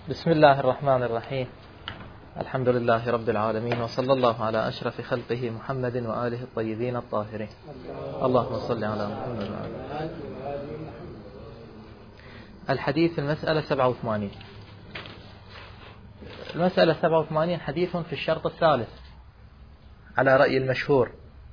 بسم الله الرحمن الرحيم. الحمد لله رب العالمين، وصلى الله على أشرف خلقه محمد وآله الطيبين الطاهرين. اللهم صل على محمد وعلى آله. الحديث المسألة 87. المسألة 87 حديث في الشرط الثالث على رأي المشهور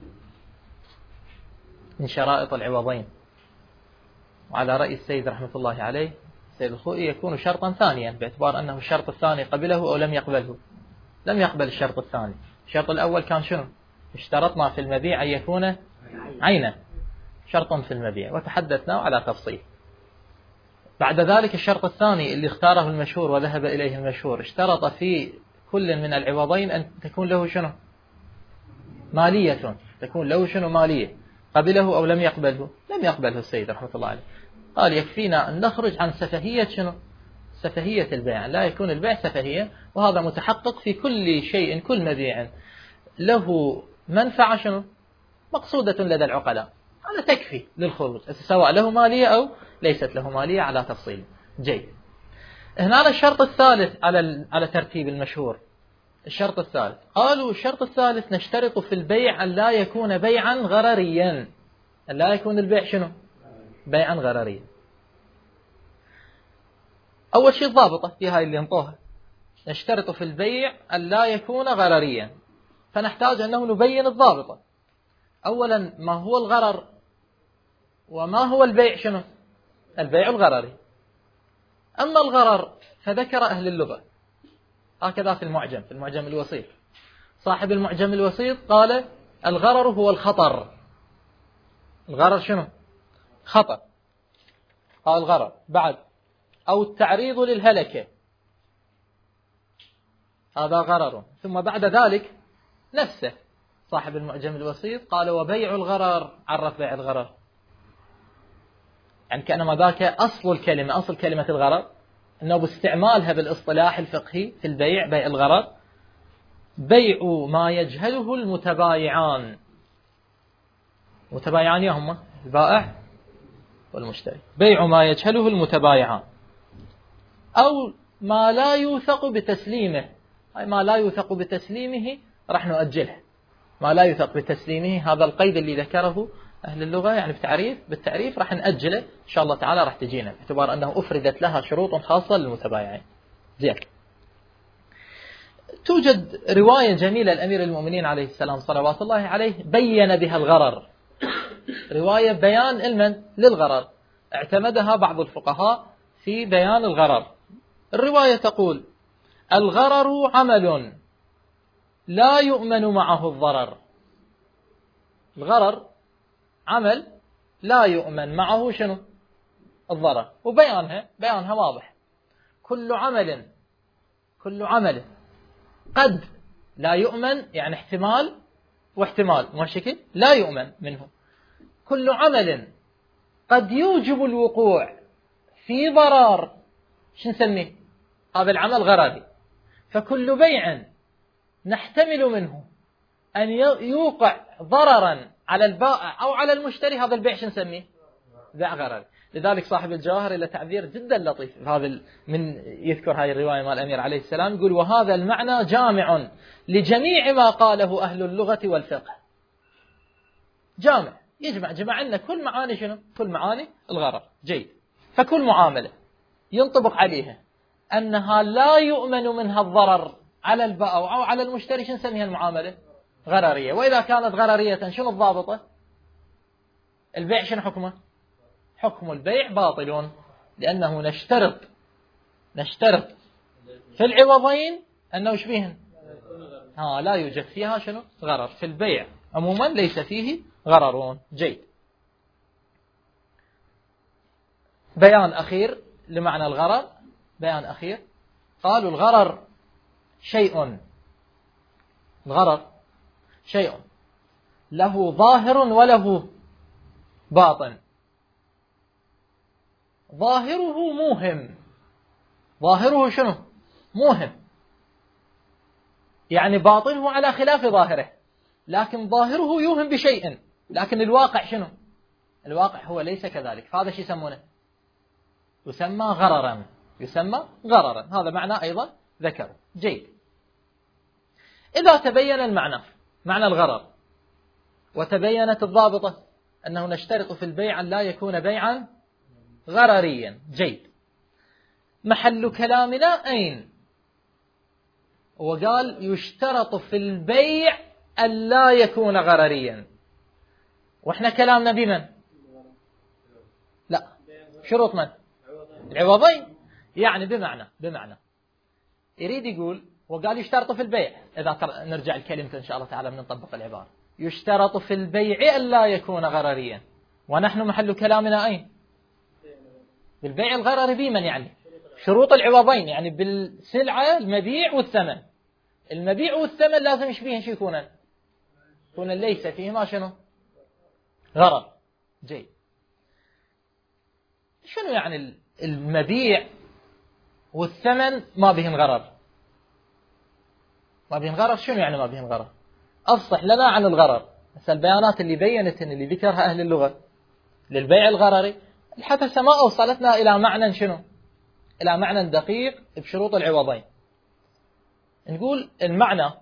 من شرائط العوضين، وعلى رأي السيد رحمة الله عليه السيد الخوئي يكون شرطا ثانيا، باعتبار أنه الشرط الثاني قبله أو لم يقبله. لم يقبل الشرط الثاني. الشرط الأول كان شنو؟ اشترطنا في المبيع أن يكون عينا، شرط في المبيع، وتحدثنا على تفصيل. بعد ذلك الشرط الثاني اللي اختاره المشهور وذهب إليه المشهور، اشترط في كل من العوضين أن تكون له شنو؟ مالية، تكون له شنو؟ مالية. قبله أو لم يقبله؟ لم يقبله السيد رحمة الله عليه. قال يكفينا أن نخرج عن سفهية شنو؟ سفهية البيع، لا يكون البيع سفهية، وهذا متحقق في كل شيء. كل مبيع له منفعة شنو؟ مقصودة لدى العقلاء، هذا تكفي للخروج، سواء له مالية أو ليست له مالية على تفصيل. جيد. هنا الشرط الثالث على ترتيب المشهور. الشرط الثالث قالوا الشرط الثالث نشترط في البيع أن لا يكون بيعا غرريا. أن لا يكون البيع شنو؟ بيعا غرريا. أول شيء ضابطة في هاي اللي انطوها، نشترط في البيع أن لا يكون غرريا، فنحتاج أنه نبين الضابطة. أولا ما هو الغرر وما هو البيع شنو؟ البيع الغرري. أما الغرر فذكر أهل اللغة هكذا في المعجم الوسيط. صاحب المعجم الوسيط قال الغرر هو الخطر. الغرر شنو؟ خطر. قال الغرر بعد أو التعريض للهلكة، هذا غرر. ثم بعد ذلك نفسه صاحب المعجم الوسيط قال وبيع الغرر، عرف بيع الغرر، يعني كأنما ذاك أصل الكلمة، أصل كلمة الغرر، أنه باستعمالها بالاصطلاح الفقهي في البيع، بيع الغرر بيع ما يجهله المتبايعان. متبايعان هم البائع والمشتري. بيع ما يجهله المتبايعان أو ما لا يوثق بتسليمه. أي ما لا يوثق بتسليمه راح نؤجله. ما لا يوثق بتسليمه، هذا القيد اللي ذكره أهل اللغة، يعني بالتعريف راح نأجله إن شاء الله تعالى، راح تجينا باعتبار أنه أفردت لها شروط خاصة للمتبايعين. زين. توجد رواية جميلة الأمير المؤمنين عليه السلام صلوات الله عليه بين بها الغرر، رواية بيان علما للغرر، اعتمدها بعض الفقهاء في بيان الغرر. الرواية تقول الغرر عمل لا يؤمن معه الضرر. الغرر عمل لا يؤمن معه شنو؟ الضرر. وبيانها واضح. كل عمل قد لا يؤمن، يعني احتمال واحتمال، مشكل لا يؤمن منه. كل عمل قد يوجب الوقوع في ضرر، شو نسميه؟ هذا العمل غرري. فكل بيع نحتمل منه أن يوقع ضررا على البائع أو على المشتري، هذا البيع شو نسميه؟ بيع غرري. لذلك صاحب الجواهر له تعبير جدا لطيف هذا من يذكر هذه الرواية مال الأمير عليه السلام، يقول وهذا المعنى جامع لجميع ما قاله أهل اللغة والفقه. جامع، جمع لنا كل معاني شنو؟ كل معاني الغرر. جيد. فكل معاملة ينطبق عليها أنها لا يؤمن منها الضرر على البائع أو على المشتري، شو نسميها؟ المعاملة غررية. وإذا كانت غررية شنو الضابطة؟ البيع شنو حكمه؟ حكم البيع باطل، لأنه نشترط في العوضين أنه شبيهن لا يوجد فيها شنو؟ غرر. في البيع عموما ليس فيه غرر. جيد. بيان أخير لمعنى الغرر، بيان أخير. قالوا الغرر شيء له ظاهر وله باطن. ظاهره موهم. ظاهره شنو؟ موهم، يعني باطنه على خلاف ظاهره، لكن ظاهره يوهم بشيء، لكن الواقع شنو؟ الواقع هو ليس كذلك. فهذا شيء يسمونه؟ يسمى غررا. يسمى غررا. هذا معنى أيضا ذكره. جيد. إذا تبين المعنى، معنى الغرر، وتبينت الضابطة أنه نشترط في البيع أن لا يكون بيعا غرريا. جيد. محل كلامنا أين؟ وقال يشترط في البيع أن لا يكون غرريا. وإحنا كلامنا بمن؟ لا، شروط من؟ العوضين. يعني بمعنى يريد يقول وقال يشترط في البيع. إذا نرجع الكلمة إن شاء الله تعالى نطبق العبارة. يشترط في البيع أن لا يكون غرريا. ونحن محل كلامنا أين؟ بالبيع الغرر بمن؟ يعني شروط العوضين، يعني بالسلعة المبيع والثمن. المبيع والثمن لازم يشبيهن شو يكون ليس فيهما شنو؟ غرر. جيد. شنو يعني المبيع والثمن ما بهن غرر؟ ما بهن غرر شنو يعني ما بهن غرر؟ أفصح لنا عن الغرر. بس البيانات اللي بينت اللي ذكرها أهل اللغة للبيع الغرري الحدث ما أوصلتنا إلى معنى شنو؟ إلى معنى دقيق بشروط العوضين. نقول المعنى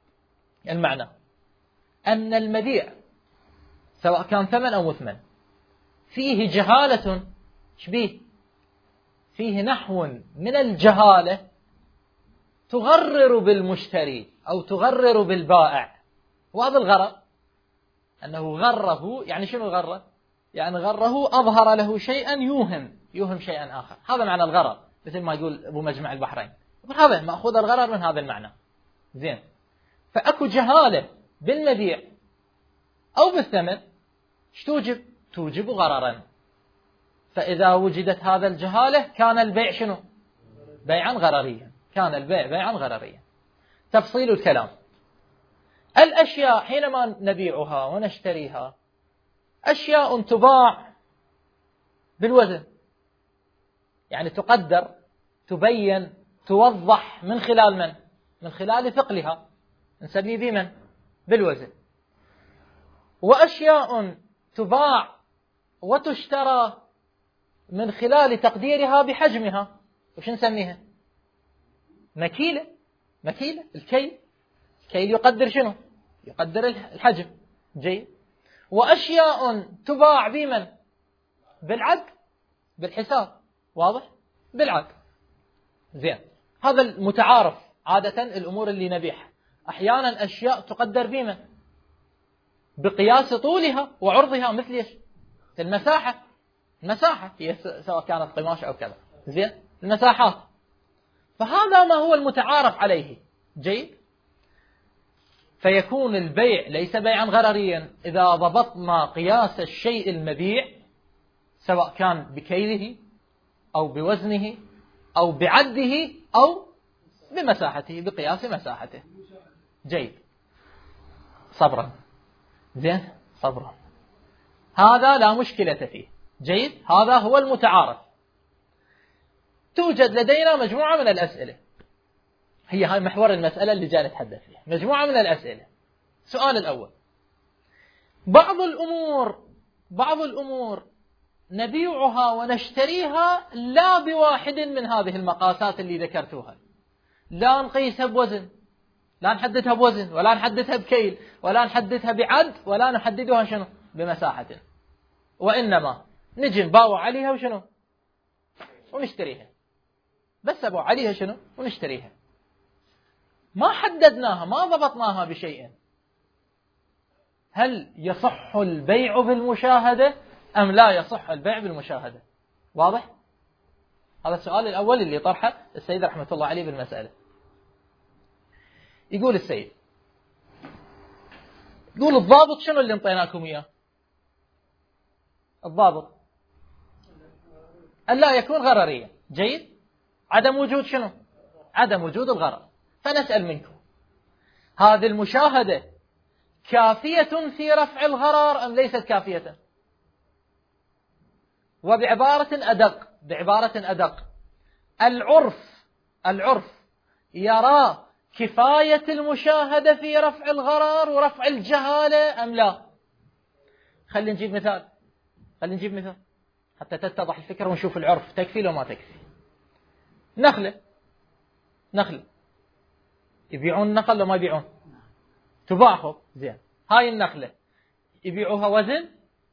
أن المبيع سواء كان ثمن أو مثمن فيه جهالة شبيه، فيه نحو من الجهالة تغرر بالمشتري أو تغرر بالبائع. وهذا الغرر أنه غره. يعني شنو غره؟ يعني غره أظهر له شيئا يوهم شيئا آخر. هذا معنى الغرر. مثل ما يقول أبو مجمع البحرين، هذا مأخوذ الغرر من هذا المعنى. زين. فأكو جهالة بالمبيع أو بالثمن توجب غررا. فإذا وجدت هذا الجهالة كان البيع شنو؟ بيعا غرريا. كان البيع بيعا غرريا. تفصيل الكلام. الأشياء حينما نبيعها ونشتريها أشياء تباع بالوزن، يعني تقدر، تبين، توضح من خلال من؟ من خلال ثقلها، نسميه بمن؟ بالوزن. وأشياء تباع وتشترى من خلال تقديرها بحجمها، وش نسميها؟ مكيلة. الكيل يقدر شنو؟ يقدر الحجم. جيد. وأشياء تباع بمن؟ بالعد، بالحساب. واضح؟ بالعد. زين. هذا المتعارف عادة. الأمور اللي نبيعها أحيانا أشياء تقدر بمن؟ بقياس طولها وعرضها. مثل ايش؟ المساحة هي سواء كانت قماش أو كذا. زين. المساحات. فهذا ما هو المتعارف عليه. جيد. فيكون البيع ليس بيعا غرريا إذا ضبطنا قياس الشيء المبيع سواء كان بكيله أو بوزنه أو بعده أو بمساحته، بقياس مساحته. جيد. صبرا. زين. صبرا. هذا لا مشكلة فيه. جيد. هذا هو المتعارف. توجد لدينا مجموعة من الأسئلة، هاي محور المسألة اللي جاء نتحدث فيها. مجموعة من الأسئلة. السؤال الأول: بعض الأمور نبيعها ونشتريها لا بواحد من هذه المقاسات اللي ذكرتوها. لا نقيسها بوزن، لا نحددها بوزن، ولا نحددها بكيل، ولا نحددها بعد، ولا نحددها شنو؟ بمساحة. وإنما نجي نباوع عليها وشنو؟ ونشتريها. بس أبو عليها شنو؟ ونشتريها. ما حددناها، ما ضبطناها بشيء. هل يصح البيع بالمشاهدة أم لا يصح البيع بالمشاهدة؟ واضح؟ هذا السؤال الأول اللي طرحه السيد رحمة الله عليه بالمسألة. يقول السيد، يقول الضابط شنو اللي انطيناكم إياه؟ الضابط أن لا يكون غرريا. جيد. عدم وجود شنو؟ عدم وجود الغرر. فنسأل منكم، هذه المشاهدة كافية في رفع الغرر أم ليست كافية؟ وبعبارة أدق، العرف يرى كفاية المشاهدة في رفع الغرر ورفع الجهالة أم لا؟ خلينا نجيب مثال حتى تتضح الفكرة ونشوف العرف تكفي لو ما تكفي. نخلة يبيعون النخل ولا ما يبيعون؟ تباع خب زين. هاي النخلة يبيعوها وزن،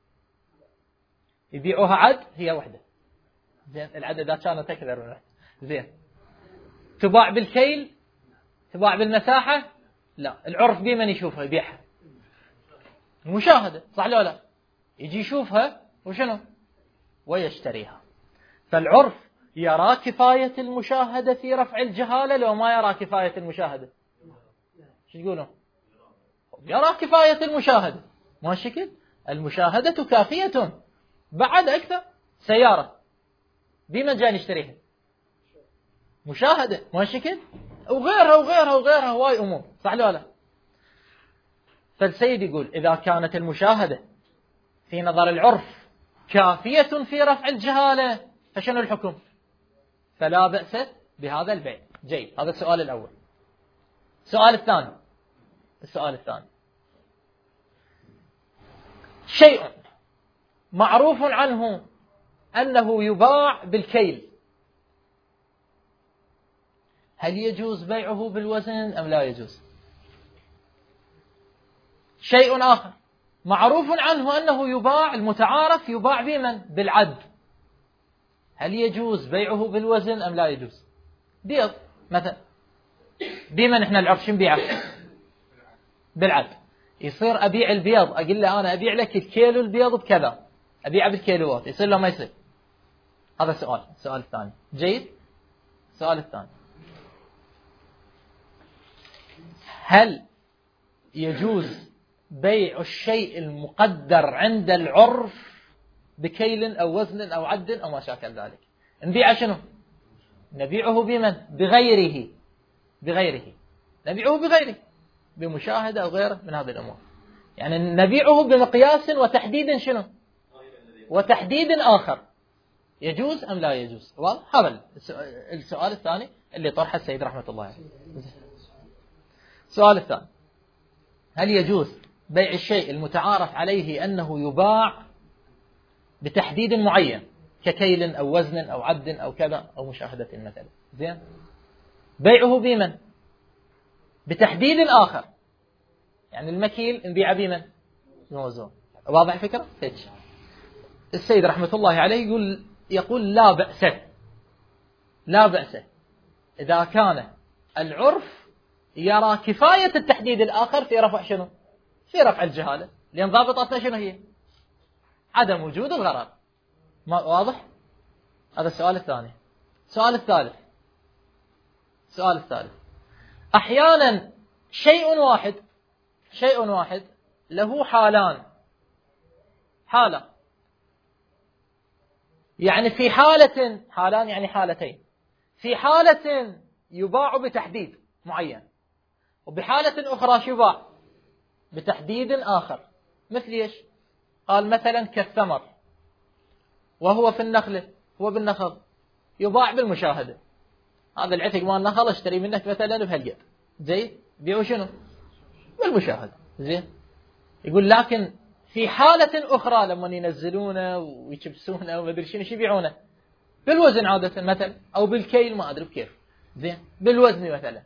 يبيعوها عد، هي وحدة زين. العدد إذا كانت أكثر زين. تباع بالكيل، تباع بالمساحة، لا. العرف بمن يشوفها يبيعها؟ المشاهدة، صح لا لا؟ يجي يشوفها وشنو ويشتريها. فالعرف يرى كفاية المشاهدة في رفع الجهالة لو ما يرى كفاية المشاهدة؟ شو تقولون؟ يرى كفاية المشاهدة، ما شكل المشاهدة كافية. بعد أكثر سيارة بمن جاي نشتريها؟ مشاهدة، ما شكل، وغيرها وغيرها وغيرها هواي أمور، صح لا لا؟ فالسيد يقول إذا كانت المشاهدة في نظر العرف كافية في رفع الجهالة فشنو الحكم؟ فلا بأس بهذا البيع. جيد، هذا السؤال الأول. السؤال الثاني، شيء معروف عنه أنه يباع بالكيل، هل يجوز بيعه بالوزن أم لا يجوز؟ شيء آخر معروف عنه أنه يباع، المتعارف يباع بمن؟ بالعد، هل يجوز بيعه بالوزن أم لا يجوز؟ بيض مثلا، بمن احنا العرف شو نبيعه؟ بالعد. يصير أبيع البيض، أقول له أنا أبيع لك الكيلو البيض بكذا، أبيعه بالكيلوات، يصير له ما يصير؟ هذا السؤال الثاني. جيد. السؤال الثاني، هل يجوز بيع الشيء المقدر عند العرف بكيل أو وزن أو عد أو ما شاكل ذلك؟ نبيعه شنو؟ نبيعه بمن؟ بغيره. نبيعه بغيره، بمشاهدة أو غيره من هذه الأمور. يعني نبيعه بمقياس وتحديد شنو؟ وتحديد آخر. يجوز أم لا يجوز؟ واضح؟ هذا السؤال الثاني اللي طرحه السيد رحمة الله عليه. السؤال الثاني، هل يجوز بيع الشيء المتعارف عليه أنه يباع بتحديد معين ككيل أو وزن أو عد أو كذا أو مشاهدة مثلا؟ زين. بيعه بمن؟ بتحديد آخر، يعني المكيل نبيعه بمن؟ موزون. واضح الفكرة؟ هيك. السيد رحمة الله عليه يقول لا بأس إذا كان العرف يرى كفاية التحديد الآخر في رفع شنو؟ في رفع الجهالة، لأن ضابطتنا شنو هي؟ عدم وجود الغرر. واضح؟ هذا السؤال الثاني. السؤال الثالث، أحيانا شيء واحد له حالان، يعني في حالان يعني حالتين، في حالة يباع بتحديد معين، وبحالة أخرى يباع بتحديد آخر. مثل إيش؟ قال مثلا كالثمر، وهو في النخلة، هو بالنخل يباع بالمشاهدة. هذا العتق مال النخل اشتري منك مثلا بهالقد، زين، بيعوا شنو؟ بالمشاهدة. زين. يقول لكن في حالة أخرى لما ينزلونه ويكبسونه وما أدري شنو يبيعونه بالوزن عادة مثلا، أو بالكيل ما أدري بكيف، زين، بالوزن مثلا.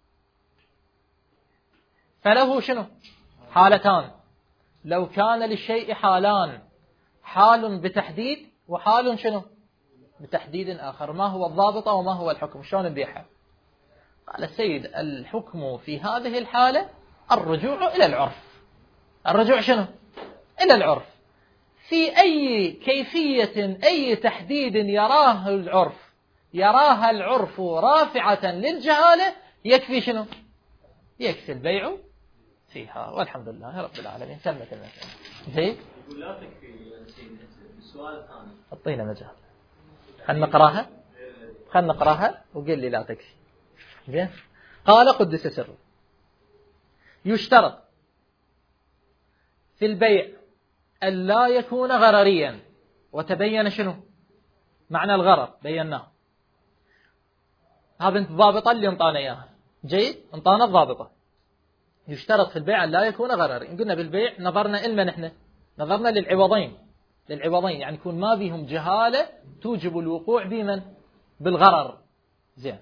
فله شنو؟ حالتان. لو كان للشيء حالان، حال بتحديد وحال شنو؟ بتحديد آخر، ما هو الضابط وما هو الحكم؟ شلون نبيعها؟ قال السيد الحكم في هذه الحالة الرجوع إلى العرف. الرجوع شنو؟ إلى العرف. في أي كيفية، أي تحديد يراها العرف رافعة للجهالة يكفي شنو؟ يكفي البيع فيها، والحمد لله رب العالمين. تمت المسألة. زين؟ يقول لا تكفي السؤال الثاني. أعطينا مجال. خلنا نقراها وقل لي لا تكفي. زين؟ قال قدس سره: يشترط في البيع ألا يكون غرريا. وتبين شنو معنى الغرر؟ بيناه. هذا الضابطة اللي انطانا اياها. جيد؟ انطانا الضابطة. يشترط في البيع ألا يكون غرريا. قلنا بالبيع نظرنا إلما نحن نظرنا للعوضين، يعني يكون ما بهم جهالة توجب الوقوع بمن؟ بالغرر. زين.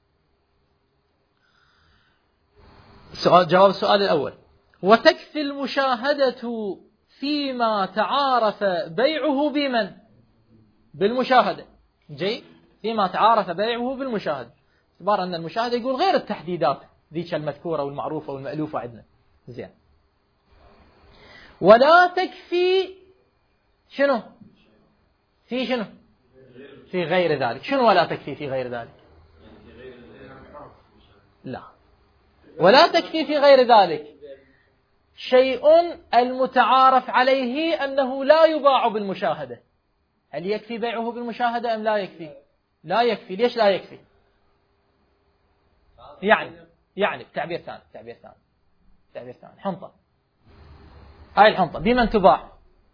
جواب السؤال الأول: وتكفي المشاهدة فيما تعارف بيعه بمن؟ بالمشاهدة. جيد، فيما تعارف بيعه بالمشاهدة، باعتبار أن المشاهدة يقول غير التحديدات ذيك المذكورة والمعروفة والمألوفة عندنا. زين. ولا تكفي شنو؟ في شنو؟ في غير ذلك. شنو ولا تكفي في غير ذلك؟ لا، ولا تكفي في غير ذلك شيء المتعارف عليه أنه لا يباع بالمشاهدة. هل يكفي بيعه بالمشاهدة أم لا يكفي؟ لا يكفي. ليش لا يكفي؟ يعني تعبير ثاني، حنطة. هاي الحنطة بمن تباع؟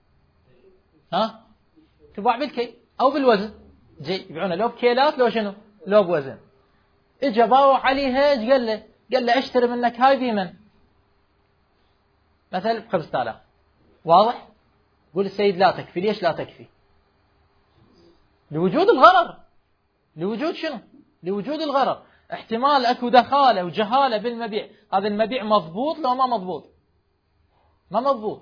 تباع بالكي أو بالوزن. يبيعونها لو بكيلات لو شنو؟ لو بوزن. اجا باوع عليها، ايش قال له اشتري منك هاي بمن؟ مثلا ب 5000. واضح؟ يقول السيد لا تكفي. ليش لا تكفي؟ لوجود الغرر. لوجود شنو؟ لوجود الغرر. احتمال اكو دخاله وجهاله بالمبيع. هذا المبيع مضبوط لو ما مضبوط؟ ما مضبوط.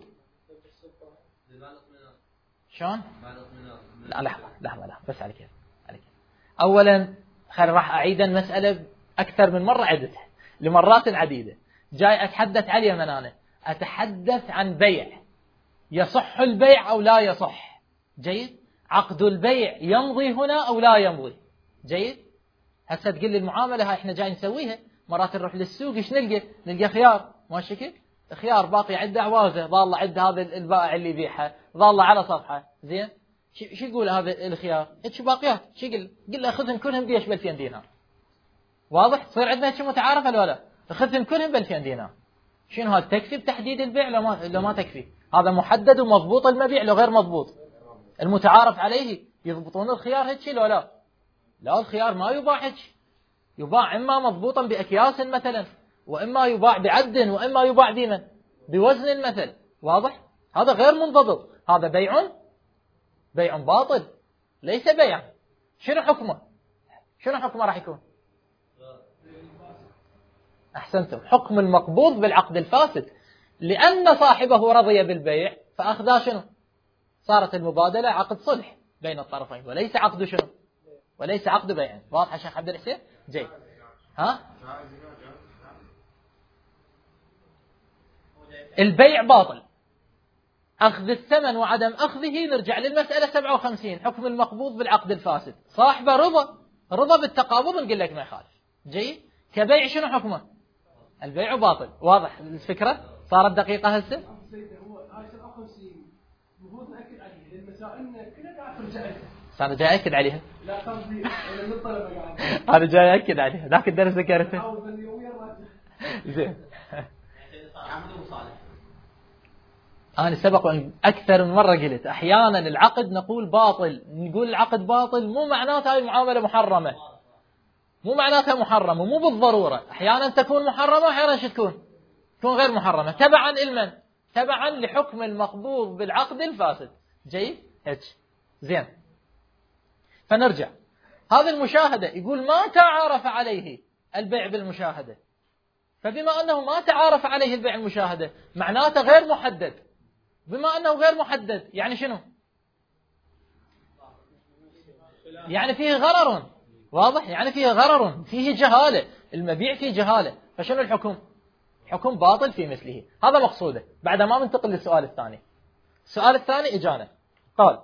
شلون؟ لا لحظة بس على كيف. اولا راح اعيد المسألة اكثر من مرة، عدتها لمرات عديدة. جاي اتحدث عليه من انا اتحدث عن بيع، يصح البيع او لا يصح. جيد. عقد البيع يمضي هنا او لا يمضي. جيد. هسه تقول لي المعاملة هاي احنا جاي نسويها، مرات نروح للسوق ايش نلقى خيار، ماشي كيف؟ خيار باقي عنده عوازه، ظل عنده هذا البائع اللي يبيعها، ظل على صفحه. زين. شو يقول هذا الخيار؟ ايش باقيات؟ شو قل له اخذهم كلهم بيش ب 2000 دينار. واضح؟ تصير عندنا شيء متعارف ولا لا؟ اخذهم كلهم ب 2000 دينار. شنو هذا؟ تكفي بتحديد البيع لو ما تكفي؟ هذا محدد ومضبوط المبيع لو غير مضبوط؟ المتعارف عليه يضبطون الخيار هيك لو لا؟ لا، الخيار ما يباع هيك. يباع اما مضبوطا باكياس مثلا، واما يباع بعد، واما يباع بمن؟ بوزن المثل. واضح؟ هذا غير منضبط. هذا بيع باطل، ليس بيع. شنو حكمه راح يكون؟ احسنتم. حكم المقبوض بالعقد الفاسد، لان صاحبه رضي بالبيع فاخذا شنو؟ صارت المبادله عقد صلح بين الطرفين، وليس عقد شنو؟ وليس عقد بيع. واضح يا شيخ عبد الحسين؟ جيد. البيع باطل، أخذ الثمن وعدم أخذه. نرجع للمسألة 57، حكم المقبوض بالعقد الفاسد. صاحبه رضا بالتقابض، نقول لك ما يخالف. جيد. كبيع شنو حكمه؟ البيع باطل. واضح الفكرة؟ صارت دقيقة هسه؟ أنا جاي أكد عليها. لا قصدي أنا جاي أكد عليها. ذاك الدرس ذكرته. زين. أنا سبق أكثر من مرة قلت أحيانا العقد نقول باطل، نقول العقد باطل مو معناتها هاي المعاملة محرمة، مو معناتها محرمة، مو بالضرورة. أحيانا تكون محرمة وأحيانا تكون غير محرمة، تبعا لمن؟ تبعا لحكم المقبوض بالعقد الفاسد. جيد؟ هيك. زين. فنرجع. هذا المشاهدة يقول ما تعارف عليه البيع بالمشاهدة، فبما أنه ما تعارف عليه البيع المشاهدة معناته غير محدد. بما أنه غير محدد يعني شنو؟ يعني فيه غرر. واضح؟ يعني فيه غرر، فيه جهالة، المبيع فيه جهالة. فشنو الحكم؟ حكم باطل في مثله. هذا مقصوده. بعد ما ننتقل للسؤال الثاني. السؤال الثاني إجانا قال: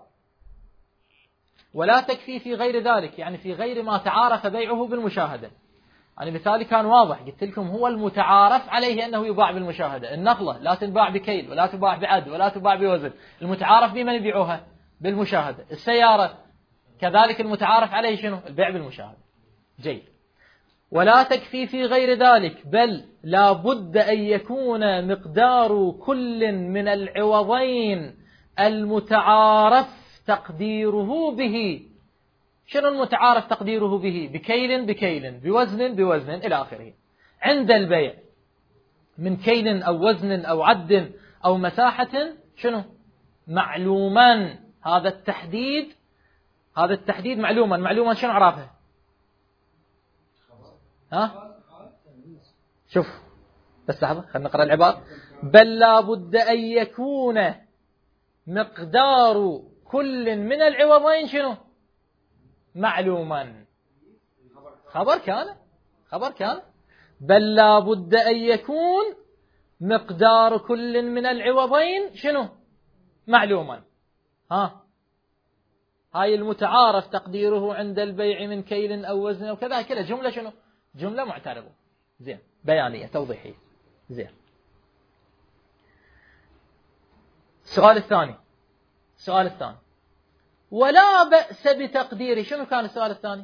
ولا تكفي في غير ذلك، يعني في غير ما تعارف بيعه بالمشاهدة. يعني مثالي كان واضح، قلت لكم هو المتعارف عليه أنه يباع بالمشاهدة. النخلة لا تنباع بكيل ولا تباع بعد ولا تباع بوزن، المتعارف بمن يبيعوها؟ بالمشاهدة. السيارة كذلك المتعارف عليه شنو؟ البيع بالمشاهدة. جيد. ولا تكفي في غير ذلك، بل لا بد أن يكون مقدار كل من العوضين المتعارف تقديره به. شنو المتعارف تقديره به؟ بكيل بوزن إلى آخره. عند البيع من كيل أو وزن أو عد أو مساحة شنو؟ معلوما. هذا التحديد معلوما شنو عرفه؟ ها شوف بس لحظة خلينا نقرأ العبارة. بل لا بد أن يكون مقدار كل من العوضين شنو؟ معلوما. خبر كان. بل لا بد أن يكون مقدار كل من العوضين شنو؟ معلوما. هاي المتعارف تقديره عند البيع من كيل أو وزن أو كذا، كذا جملة شنو؟ جملة معترضة. زين، بيانية توضيحية. زين. السؤال الثاني ولا بأس بتقديره. شنو كان السؤال الثاني؟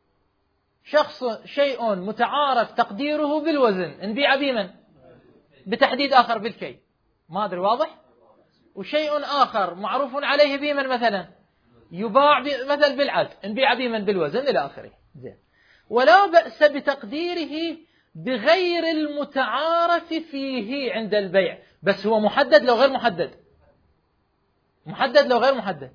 شيء متعارف تقديره بالوزن نبيع بمن؟ بتحديد آخر بالكي، ما أدري واضح؟ وشيء آخر معروف عليه بمن مثلا يباع مثل بالعد نبيع بمن؟ بالوزن إلى آخره. زين. ولا بأس بتقديره بغير المتعارف فيه عند البيع. بس هو محدد لو غير محدد؟ محدد لو غير محدد؟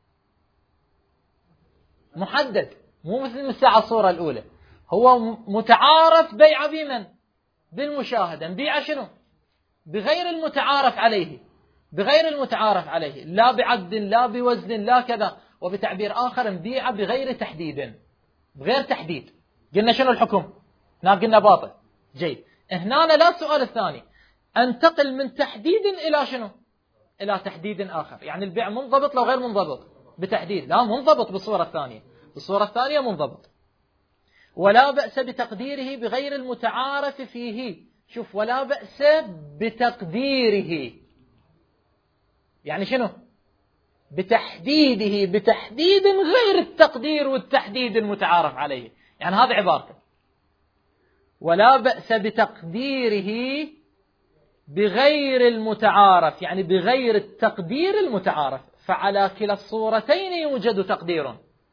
محدد، مو مثل الساعة الصورة الأولى. هو متعارف بيع بمن؟ بالمشاهدة نبيع شنو؟ بغير المتعارف عليه، بغير المتعارف عليه، لا بعد لا بوزن لا كذا. وبتعبير آخر نبيع بغير تحديد، بغير تحديد. قلنا شنو الحكم؟ قلنا باطل. جيد. هنا لا السؤال الثاني، انتقل من تحديد إلى شنو؟ إلى تحديد آخر. يعني البيع منضبط لو غير منضبط؟ بتحديد. لا، منضبط بالصورة الثانية. بالصورة الثانية منضبط. ولا بأس بتقديره بغير المتعارف فيه. شوف، ولا بأس بتقديره يعني شنو؟ بتحديده بتحديد غير التقدير والتحديد المتعارف عليه. يعني هذا عبارته. ولا بأس بتقديره بغير المتعارف، يعني بغير التقدير المتعارف. فعلى كلا الصورتين يوجد تقدير.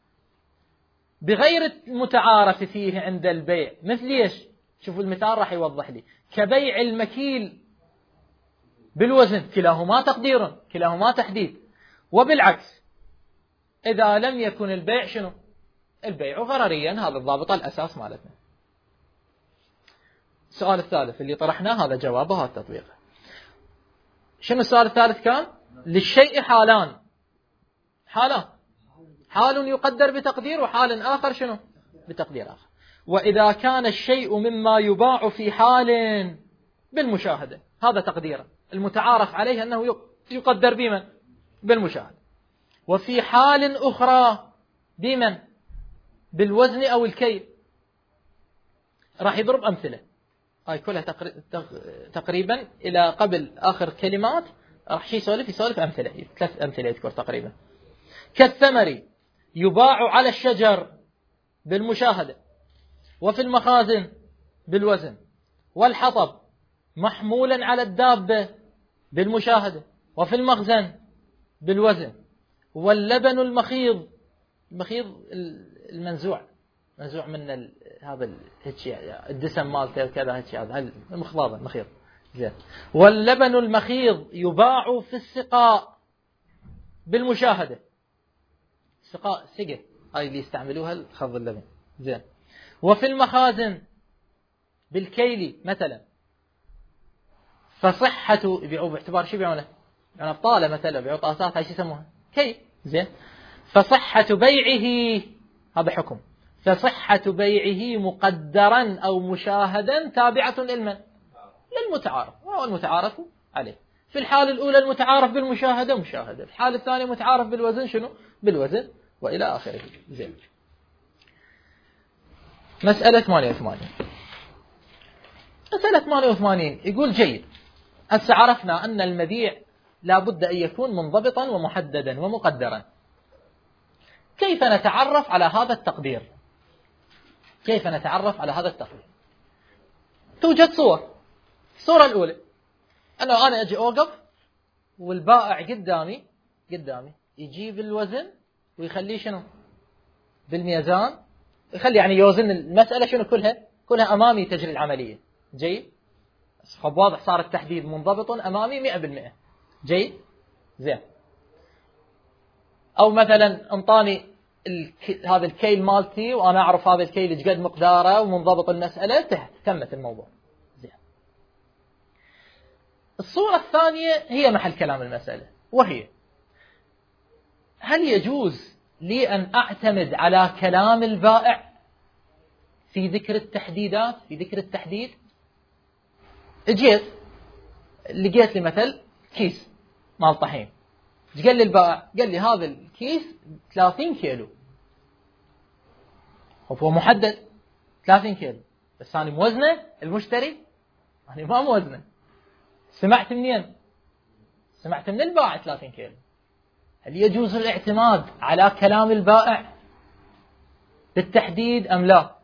بغير المتعارف فيه عند البيع مثل ايش؟ شوفوا المثال راح يوضح لي. كبيع المكيل بالوزن، كلاهما تقدير، كلاهما تحديد. وبالعكس إذا لم يكن البيع شنو؟ البيع غرريا. هذا الضابط الأساس مالتنا. السؤال الثالث اللي طرحناه هذا جوابه، هذا تطبيقه. شنو السؤال الثالث كان؟ للشيء حالان. حال يقدر بتقدير، وحال آخر شنو؟ بتقدير آخر. وإذا كان الشيء مما يباع في حال بالمشاهدة، هذا تقديره المتعارف عليه أنه يقدر بمن؟ بالمشاهدة. وفي حال أخرى بمن؟ بالوزن أو الكيل. راح يضرب أمثلة، هاي كلها تقريبا إلى قبل آخر كلمات راح يسولف أمثلة، 3 أمثلة يذكر تقريبا. كالثمر يباع على الشجر بالمشاهدة، وفي المخازن بالوزن، والحطب محمولا على الدابة بالمشاهدة، وفي المخزن بالوزن، واللبن المخيض المنزوع من هذا الدسم مالته وكذا، هذا المخيض. زين. واللبن المخيض يباع في السقاء بالمشاهدة. سقة هاي اللي يستعملوها لخض اللبن. زين. وفي المخازن بالكيل مثلا. فصحة يبيعوا باعتبار شو يبيعونه؟ يعني الطالة مثلا يبيعوا طاسات، هاي شو يسموها؟ كيل. زين. فصحة بيعه هذا حكم. فصحة بيعه مقدرا أو مشاهدا تابعة للمتعارف، وهو المتعارف عليه. في الحالة الأولى المتعارف بالمشاهدة مشاهدة، في الحالة الثانية متعارف بالوزن شنو؟ بالوزن، وإلى آخره. زين. مسألة 88 يقول جيد. هسه عرفنا أن المبيع لا بد أن يكون منضبطا ومحددا ومقدرا. كيف نتعرف على هذا التقدير؟ توجد صور. الصورة الأولى أنه أنا أجي أوقف والبائع قدامي يجيب الوزن ويخليه شنو؟ بالميزان، يخلي يعني يوزن المسألة شنو؟ كلها أمامي تجري العملية. جيد. واضح صار التحديد منضبط أمامي 100%. جيد. زين. أو مثلا انطاني هذا الكيل مالتي وأنا أعرف هذا الكيل إيش قد مقداره ومنضبط المسألة، تمت الموضوع. زين. الصورة الثانية هي محل كلام المسألة، وهي هل يجوز لي أن أعتمد على كلام البائع في ذكر التحديدات، في ذكر التحديد؟ اجيت لقيت لي مثل كيس مال طحين، ايش قال لي البائع؟ قال لي هذا الكيس 30 كيلو، هو محدد 30 كيلو، بس أنا موزنه المشتري، أنا ما موزنه. سمعت منين؟ سمعت من البائع 30 كيلو. هل يجوز الاعتماد على كلام البائع بالتحديد أم لا؟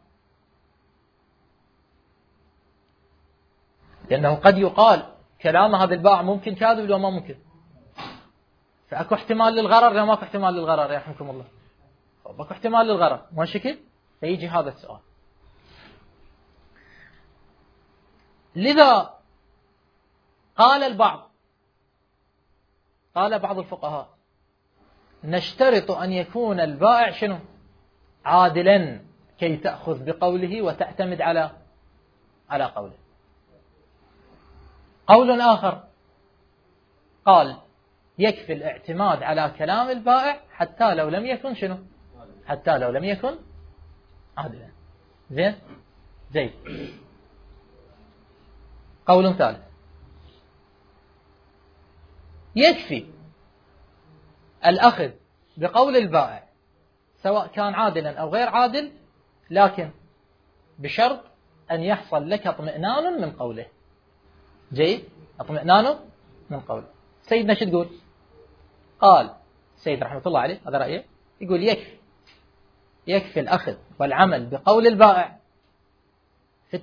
لأنه قد يقال كلام هذا البائع ممكن كاذب لو ما ممكن، فأكو احتمال للغرر لو ماكو احتمال للغرر، يرحمكم الله. أكو احتمال للغرر، ما شكل؟ فيجي هذا السؤال. لذا قال بعض الفقهاء نشترط أن يكون البائع شنو؟ عادلا كي تأخذ بقوله وتعتمد على قوله. قول آخر قال يكفي الاعتماد على كلام البائع حتى لو لم يكن شنو؟ حتى لو لم يكن عادلا. زين؟ زين. قول ثالث يكفي الأخذ بقول البائع سواء كان عادلا أو غير عادل، لكن بشرط أن يحصل لك اطمئنان من قوله. جيد؟ اطمئنان من قوله. سيدنا شو تقول؟ قال سيد رحمة الله عليه، هذا رأيه، يقول يكفي الأخذ والعمل بقول البائع في